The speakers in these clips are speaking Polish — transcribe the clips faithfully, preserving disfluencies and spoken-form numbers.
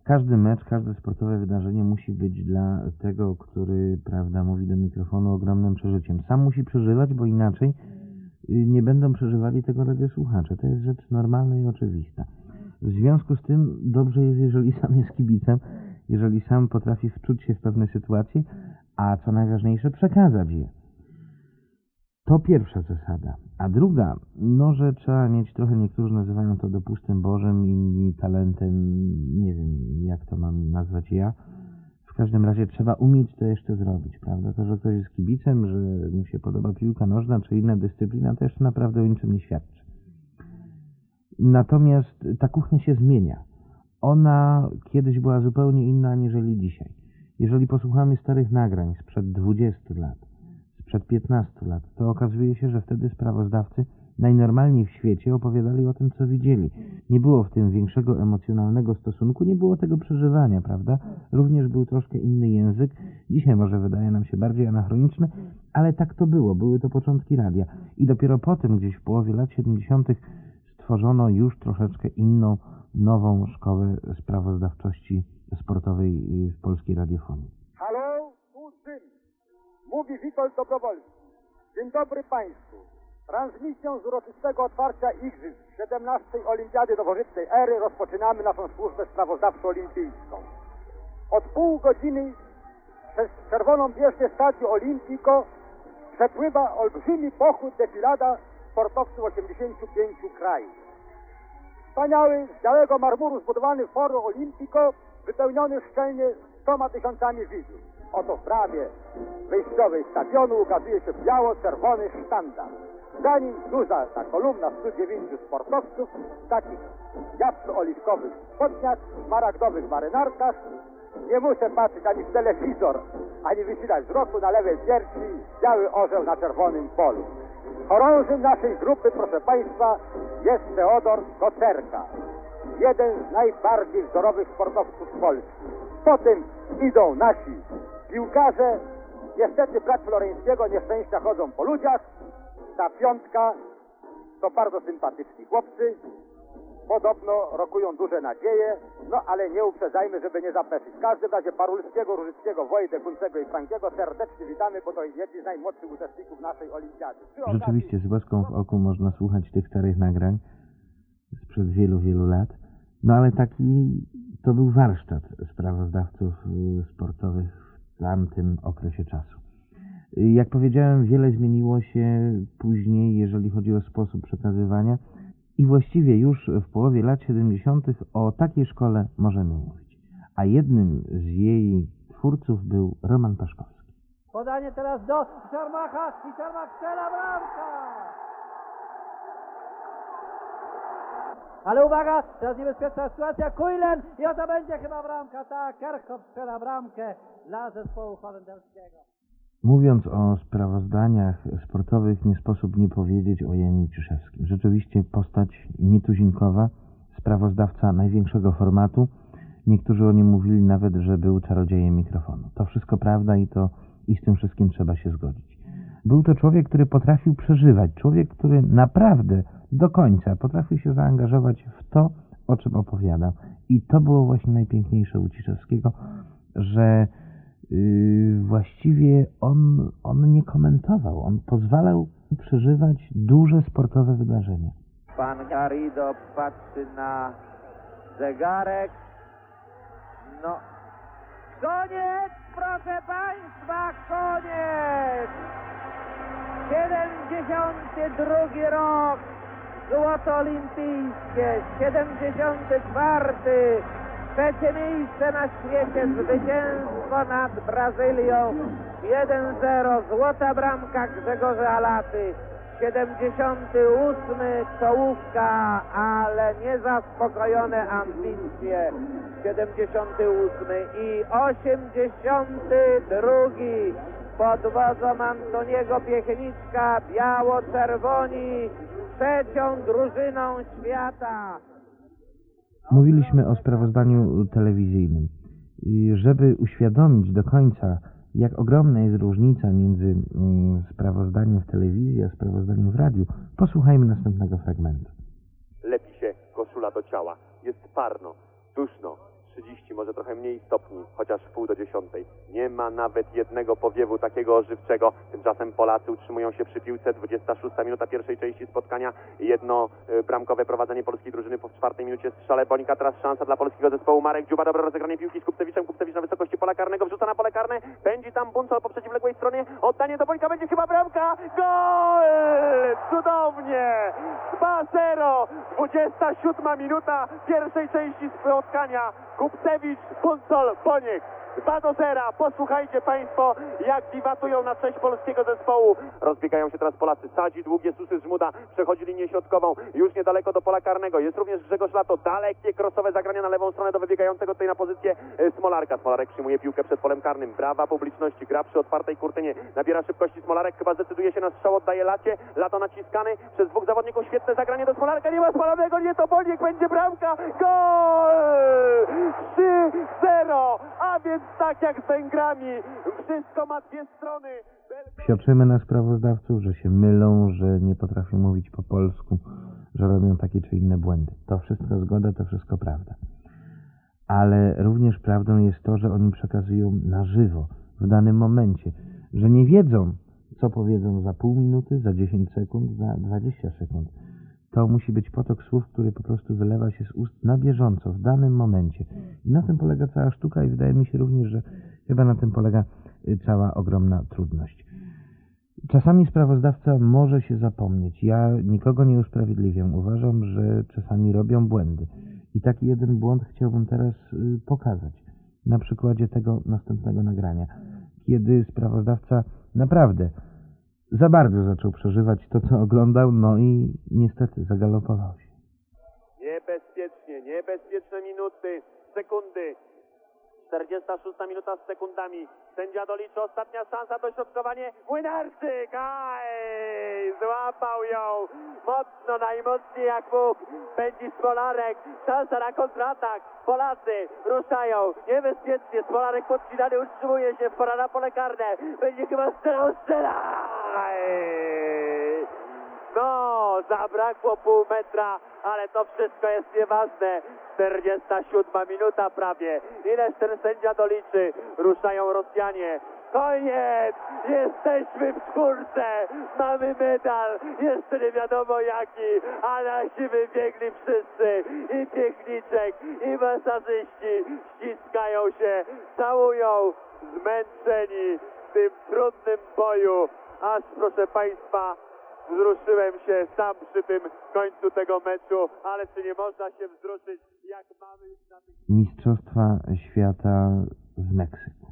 Każdy mecz, każde sportowe wydarzenie musi być dla tego, który, prawda, mówi do mikrofonu, ogromnym przeżyciem. Sam musi przeżywać, bo inaczej nie będą przeżywali tego radiosłuchacze. To jest rzecz normalna i oczywista. W związku z tym dobrze jest, jeżeli sam jest kibicem, jeżeli sam potrafi wczuć się w pewne sytuacje, a co najważniejsze, przekazać je. To pierwsza zasada. A druga, no, że trzeba mieć trochę, niektórzy nazywają to dopustem Bożym, inni talentem, nie wiem, jak to mam nazwać ja. W każdym razie trzeba umieć to jeszcze zrobić, prawda? To, że ktoś jest kibicem, że mu się podoba piłka nożna czy inna dyscyplina, to jeszcze naprawdę o niczym nie świadczy. Natomiast ta kuchnia się zmienia. Ona kiedyś była zupełnie inna aniżeli dzisiaj. Jeżeli posłuchamy starych nagrań sprzed dwudziestu lat, sprzed piętnastu lat, to okazuje się, że wtedy sprawozdawcy najnormalniej w świecie opowiadali o tym, co widzieli. Nie było w tym większego emocjonalnego stosunku, nie było tego przeżywania, prawda? Również był troszkę inny język. Dzisiaj może wydaje nam się bardziej anachroniczny, ale tak to było. Były to początki radia. I dopiero potem, gdzieś w połowie lat siedemdziesiątych stworzono już troszeczkę inną, nową szkołę sprawozdawczości sportowej w polskiej radiofonii. Halo, tu Rzym. Mówi Witold Dobrowolski. Dzień dobry Państwu. Transmisją z uroczystego otwarcia Igrzysk siedemnastej Olimpiady Nowożytnej Ery rozpoczynamy naszą służbę sprawozdawczo-olimpijską. Od pół godziny przez czerwoną bieżnię Stadium Olimpico przepływa olbrzymi pochód defilada sportowców osiemdziesięciu pięciu krajów. Wspaniały, z białego marmuru zbudowany Forum Olimpico wypełniony szczelnie stoma tysiącami widzów. Oto w bramie wyjściowej stadionu ukazuje się biało-czerwony sztandar. Za nim duża ta kolumna stu dziewięciu sportowców w takich jabłko-oliwkowych spodniach, smaragdowych marynarkach. Nie muszę patrzeć ani w telewizor, ani wysilać wzroku na lewej piersi biały orzeł na czerwonym polu. Chorążym naszej grupy, proszę Państwa, jest Teodor Kocerka, jeden z najbardziej wzorowych sportowców Polski. Potem idą nasi piłkarze. Niestety brat Floreńskiego nieszczęścia chodzą po ludziach. Ta piątka to bardzo sympatyczni chłopcy. Podobno rokują duże nadzieje, no ale nie uprzedzajmy, żeby nie zapeszyć. W każdym razie Parulskiego, Różyckiego, Wojdę, Kuncego i Frankiego serdecznie witamy, bo to jedni z najmłodszych uczestników naszej olimpiady. Rzeczywiście z łaską w oku można słuchać tych starych nagrań sprzed wielu, wielu lat. No ale taki to był warsztat sprawozdawców sportowych w tamtym okresie czasu. Jak powiedziałem, wiele zmieniło się później, jeżeli chodzi o sposób przekazywania i właściwie już w połowie lat siedemdziesiątych o takiej szkole możemy mówić. A jednym z jej twórców był Roman Paszkowski. Podanie teraz do Czarmacha i Czarmach strzela, bramka! Ale uwaga, teraz niebezpieczna sytuacja, Kujlen i oto będzie chyba bramka, tak, Kerkhoff strzela bramkę dla zespołu holenderskiego. Mówiąc o sprawozdaniach sportowych, nie sposób nie powiedzieć o Janie Ciszewskim. Rzeczywiście postać nietuzinkowa, sprawozdawca największego formatu. Niektórzy o nim mówili nawet, że był czarodziejem mikrofonu. To wszystko prawda i to i z tym wszystkim trzeba się zgodzić. Był to człowiek, który potrafił przeżywać, człowiek, który naprawdę do końca potrafił się zaangażować w to, o czym opowiadał. I to było właśnie najpiękniejsze u Ciszewskiego, że Yy, właściwie on, on nie komentował, on pozwalał przeżywać duże sportowe wydarzenia. Pan Garrido patrzy na zegarek. No, koniec, proszę Państwa, koniec! siedemdziesiąty drugi rok, złoto olimpijskie, siedemdziesiąty czwarty. Trzecie miejsce na świecie, zwycięstwo nad Brazylią, jeden zero, złota bramka Grzegorza Alaty, siedemdziesiąty ósmy czołówka, ale niezaspokojone ambicje, siedemdziesiąty ósmy i osiemdziesiąty drugi pod wodzą Antoniego Piechniczka, biało-czerwoni, trzecią drużyną świata. Mówiliśmy o sprawozdaniu telewizyjnym. Żeby uświadomić do końca, jak ogromna jest różnica między sprawozdaniem w telewizji a sprawozdaniem w radiu, posłuchajmy następnego fragmentu. Lepi się koszula do ciała. Jest parno, duszno, trzydzieści, może trochę mniej stopni, chociaż w pół do dziesiątej. Nie ma nawet jednego powiewu takiego ożywczego. Tymczasem Polacy utrzymują się przy piłce. dwudziesta szósta minuta pierwszej części spotkania. Jedno y, bramkowe prowadzenie polskiej drużyny po czwartej minucie strzale Bonika. Teraz szansa dla polskiego zespołu. Marek Dziuba, dobre rozegranie piłki z Kupcewiczem. Kupcewicz na wysokości pola karnego, wrzuca na pole karne. Pędzi tam Buncol po przeciwległej stronie. Oddanie do Bonika, będzie chyba bramka. Gol! Cudownie! dwa zero. dwudziesta siódma minuta pierwszej części spotkania. Kupcewicz, Buncol, Boniek. dwa do zera. Posłuchajcie Państwo, jak wiwatują na cześć polskiego zespołu. Rozbiegają się teraz Polacy. Sadzi, długie susy, Żmuda. Przechodzi linię środkową. Już niedaleko do pola karnego. Jest również Grzegorz Lato. Dalekie krosowe zagrania na lewą stronę do wybiegającego tutaj na pozycję Smolarka. Smolarek przyjmuje piłkę przed polem karnym. Brawa publiczności. Gra przy otwartej kurtynie. Nabiera szybkości Smolarek. Chyba zdecyduje się na strzał. Oddaje Lacie. Lato naciskany przez dwóch zawodników. Świetne zagranie do Smolarka. Nie ma spalonego. Nie to Boniek. Będzie bramka. Gol! trzy zero. A więc tak jak z Węgrami. Wszystko ma dwie strony. Psioczymy na sprawozdawców, że się mylą, że nie potrafią mówić po polsku, że robią takie czy inne błędy. To wszystko zgoda, to wszystko prawda. Ale również prawdą jest to, że oni przekazują na żywo, w danym momencie, że nie wiedzą, co powiedzą za pół minuty, za dziesięć sekund, za dwadzieścia sekund. To musi być potok słów, który po prostu wylewa się z ust na bieżąco, w danym momencie. I na tym polega cała sztuka i wydaje mi się również, że chyba na tym polega cała ogromna trudność. Czasami sprawozdawca może się zapomnieć. Ja nikogo nie usprawiedliwiam. Uważam, że czasami robią błędy. I taki jeden błąd chciałbym teraz pokazać. Na przykładzie tego następnego nagrania. Kiedy sprawozdawca naprawdę za bardzo zaczął przeżywać to, co oglądał, no i niestety zagalopował się. Niebezpiecznie, niebezpieczne minuty, sekundy. czterdziesta szósta minuta z sekundami. Sędzia doliczy, ostatnia szansa, dośrodkowanie. Młynarczyk! Aj! Złapał ją mocno, najmocniej jak mógł. Pędzi Smolarek. Szansa na kontratak. Polacy ruszają. Niebezpiecznie. Smolarek podcinany utrzymuje się. Pora na pole karne. Będzie chyba strzelał, strzela! Aj! No, zabrakło pół metra, ale to wszystko jest nieważne. czterdziesta siódma minuta prawie. Ileż ten sędzia doliczy? Ruszają Rosjanie. Koniec! Jesteśmy w czwórce! Mamy medal! Jeszcze nie wiadomo jaki, a nasi wybiegli wszyscy. I Piechniczek, i masażyści ściskają się, całują, zmęczeni w tym trudnym boju. Aż, proszę Państwa, wzruszyłem się sam przy tym końcu tego meczu, ale czy nie można się wzruszyć, jak mamy już na tych... Mistrzostwa Świata w Meksyku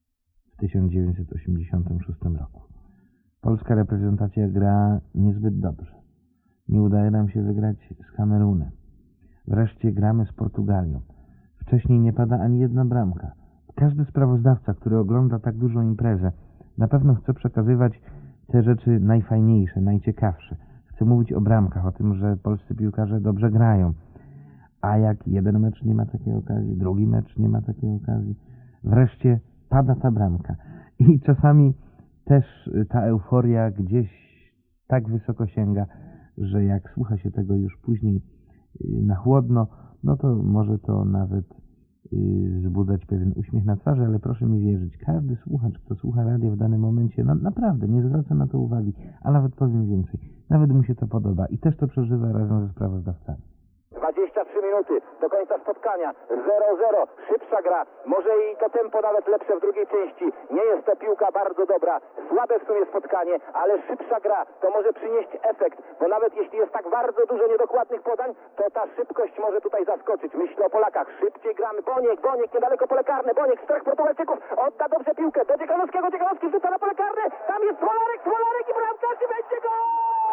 w tysiąc dziewięćset osiemdziesiątym szóstym roku. Polska reprezentacja gra niezbyt dobrze. Nie udaje nam się wygrać z Kamerunem. Wreszcie gramy z Portugalią. Wcześniej nie pada ani jedna bramka. Każdy sprawozdawca, który ogląda tak dużą imprezę, na pewno chce przekazywać te rzeczy najfajniejsze, najciekawsze. Chcę mówić o bramkach, o tym, że polscy piłkarze dobrze grają. A jak jeden mecz nie ma takiej okazji, drugi mecz nie ma takiej okazji, wreszcie pada ta bramka. I czasami też ta euforia gdzieś tak wysoko sięga, że jak słucha się tego już później na chłodno, no to może to nawet wzbudzać pewien uśmiech na twarzy, ale proszę mi wierzyć, każdy słuchacz, kto słucha radia w danym momencie, no naprawdę nie zwraca na to uwagi, a nawet powiem więcej, nawet mu się to podoba i też to przeżywa razem ze sprawozdawcami. dwadzieścia trzy minuty do końca spotkania, zero zero, szybsza gra, może i to tempo nawet lepsze w drugiej części, nie jest to piłka bardzo dobra, słabe w sumie spotkanie, ale szybsza gra, to może przynieść efekt, bo nawet jeśli jest tak bardzo dużo niedokładnych podań, to ta szybkość może tutaj zaskoczyć. Myślę o Polakach, szybciej gramy, Boniek, Boniek, niedaleko pole karne, Boniek z trzech Portugalczyków, odda dobrze piłkę do Dziekanowskiego, Dziekanowski rzuca na pole karne, tam jest Smolarek, Smolarek i bramka, czy będzie gol!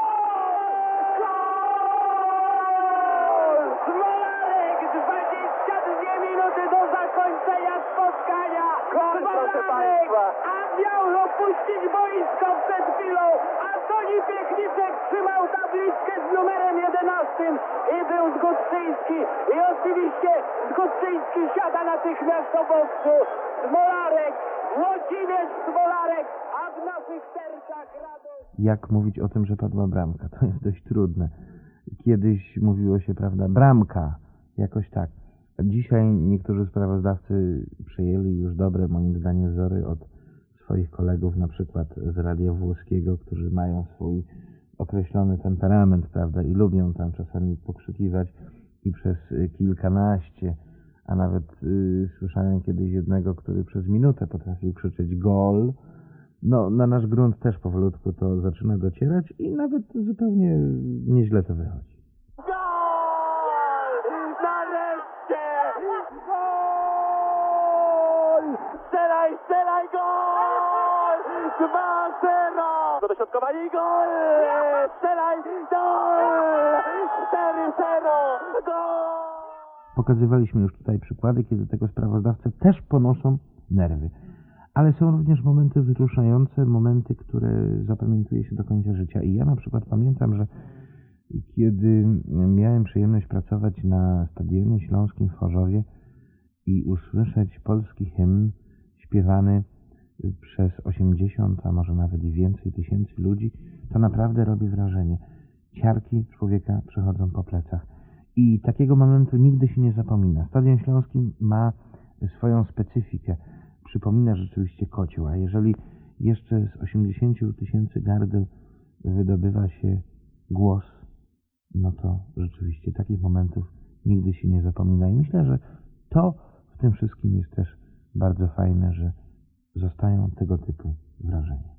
Smolarek, dwadzieścia dwie minuty do zakończenia spotkania. Gol, proszę Państwa. A miał opuścić boisko przed chwilą. Antoni Piechniczek trzymał tabliczkę z numerem jedenastym i był Zgódczyński. I oczywiście Zgódczyński siada natychmiast do boksu. Smolarek, Włodzimierz Smolarek, a w naszych sercach radość. Jak mówić o tym, że padła bramka? To jest dość trudne. Kiedyś mówiło się, prawda, bramka, jakoś tak. Dzisiaj niektórzy sprawozdawcy przejęli już dobre, moim zdaniem, wzory od swoich kolegów, na przykład z Radia Włoskiego, którzy mają swój określony temperament, prawda, i lubią tam czasami pokrzykiwać i przez kilkanaście, a nawet yy, słyszałem kiedyś jednego, który przez minutę potrafił krzyczeć gol. No, na nasz grunt też powolutku to zaczyna docierać i nawet zupełnie nieźle to wychodzi. Nareszcie! Gol! Strzelaj, strzelaj, gol! dwa zero! Do dośrodkowania i gol! Strzelaj, gol! cztery zero! Gol! Pokazywaliśmy już tutaj przykłady, kiedy tego sprawozdawcy też ponoszą nerwy. Ale są również momenty wzruszające, momenty, które zapamiętuje się do końca życia. I ja na przykład pamiętam, że kiedy miałem przyjemność pracować na Stadionie Śląskim w Chorzowie i usłyszeć polski hymn śpiewany przez osiemdziesiąt, a może nawet i więcej tysięcy ludzi, to naprawdę robi wrażenie. Ciarki człowieka przechodzą po plecach. I takiego momentu nigdy się nie zapomina. Stadion Śląski ma swoją specyfikę. Przypomina rzeczywiście kocioł, a jeżeli jeszcze z osiemdziesięciu tysięcy gardeł wydobywa się głos, no to rzeczywiście takich momentów nigdy się nie zapomina. I myślę, że to w tym wszystkim jest też bardzo fajne, że zostają tego typu wrażenia.